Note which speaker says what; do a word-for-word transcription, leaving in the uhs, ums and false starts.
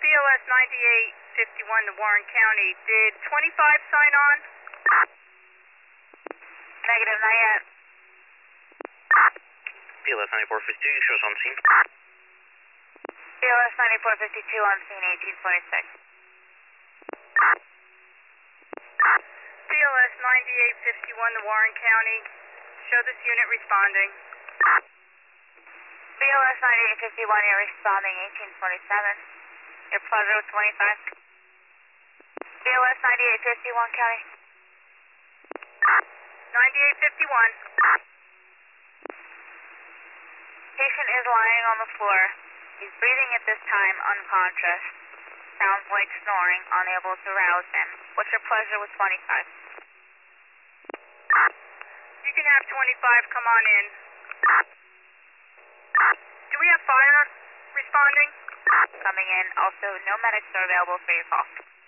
Speaker 1: L S ninety-eight fifty-one to Warren County. Did twenty-five sign on?
Speaker 2: Negative, not yet.
Speaker 3: P L S ninety-four fifty-two, shows on scene.
Speaker 2: P L S ninety-four fifty-two on scene, eighteen twenty-six.
Speaker 1: P L S ninety-eight fifty-one to Warren County. Show this unit responding.
Speaker 2: P L S ninety-eight fifty-one, you're responding, eighteen twenty-seven. Your pleasure with twenty-five. P L S ninety-eight fifty-one, County.
Speaker 1: ninety-eight fifty-one.
Speaker 2: Patient is lying on the floor. He's breathing at this time, unconscious. Sounds like snoring, unable to rouse him. What's your pleasure with twenty-five?
Speaker 1: You can have twenty-five come on in. Do we have fire responding?
Speaker 2: Coming in. Also, no medics are available for your call.